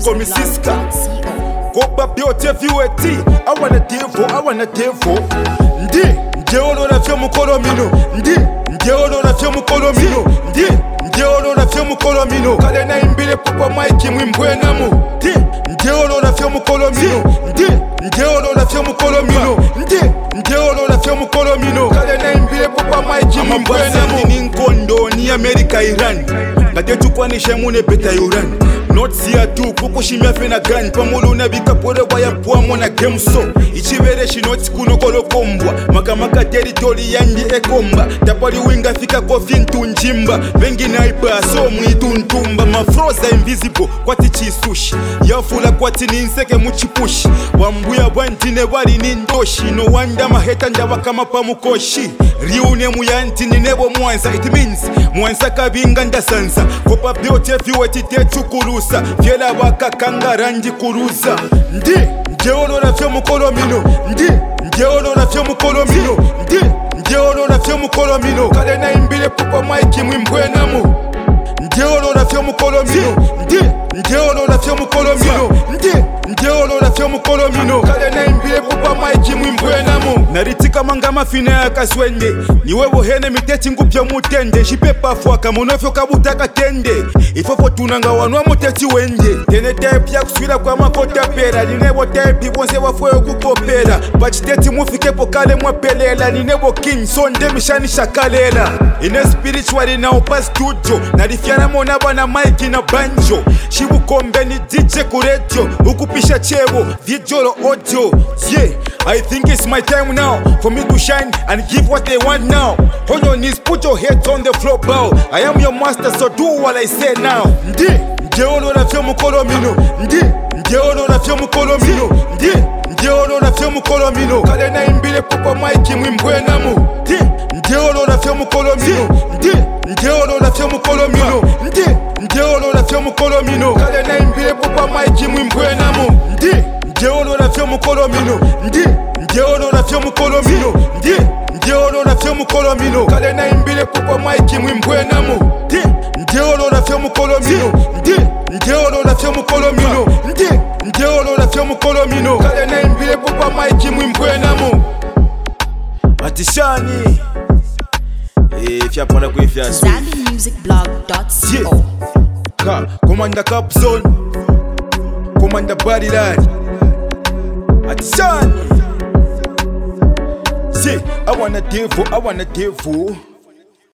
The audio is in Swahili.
call me Siska. Kopa beauty vieweti. I wanna devil. Ndi ono na fio mukolo mino. Ndi ono na fio mukolo mino. Ndi ono na fio mukolo mino. Kale na imbile papa Mike mwimbwena mu. Ndi ono na fio mukolo mino. Ndi ono na fio mukolo mino. Ndi ono na fio mukolo mino. Kale na imbile papa Mike mwimbwena mu. Ni nkondo ni America Iran. Ngate tukwanisha mune beta Iran. Not siya tu kukushimya fena gun pamulu na bikapore waya puamo na game so ichibere shinoti kuno kolokombwa makamaka territory yanji ekomba tapali winga fika kofi ntunjimba vengi naipa so mwitu ntumba mafroza invisible kwati chisushi yafula kwati ninseke muchipushi wambuya bwantine wali nindoshi no wanda maheta ndawa kama pamukoshi riune muyanti ninebo mwanza it means mwanza kabinga ndasanza kopa beauty vieweti tetukuru Fiela waka kangaranji kuruza. Ndi ono na fio mukolo mino. Ndi ono na fio mukolo mino. Ndi ono na fio mukolo mino. Kale na imbile papa Mike mwimbwena mu. Ndi ono na fio mukolo mino. Ndi ono na fio mukolo mino. Ndi ono na fio mukolo mino. Kale na imbile papa Mike mwimbwena mu. Naritika manga mafina ya kaswende. Niwe wohene miteti ngupya mutende. Shipepa fuaka monofyo kabutaka tende. Ifofo tunanga wanwa muteti wende. Tene tepi ya kuswila kwa makota pera. Ninebo tepi wonse wafuwe kukopera. Bachiteti mufikepo kale mwapelela. Ninebo king sonde mishani shakalela. Ine spirituali na upa studio. Narifiana mona bana Mike na banjo. Shibukombe ni DJ kuredio. Ukupisha chebo, video audio. Yeah, I think it's my time now for me to shine and give what they want now. On your knees, put your heads on the floor, bow. I am your master, so do what I say now. Ndi ono na fio mukolo mino. Ndi ono na fio mukolo mino. Ndi ono na fio mukolo mino. Kale na imbile papa Mike mwimbwena mu. Ndi ono na fio mukolo mino. Ndi ono na fio mukolo mino. Ndi ono na fio mukolo mino. Kale na imbile papa Mike mwimbwena mu. Ndi ono na fio mukolo mino. Ndi ono na fio mukolo mino. Ndi ono na fio mukolo mino. Kale na imbile papa Mike mwimbwena mu. Ndi ono na fio mukolo mino. Ndi ono na fio mukolo mino. Ndi ono na fio mukolo mino. Kale na imbile papa Mike mwimbwena mu. Atishani Fya pona kwe fya swi ZambianMusicBlog.co Commander Capzone Commander Barilari Atishani See, I wanna devil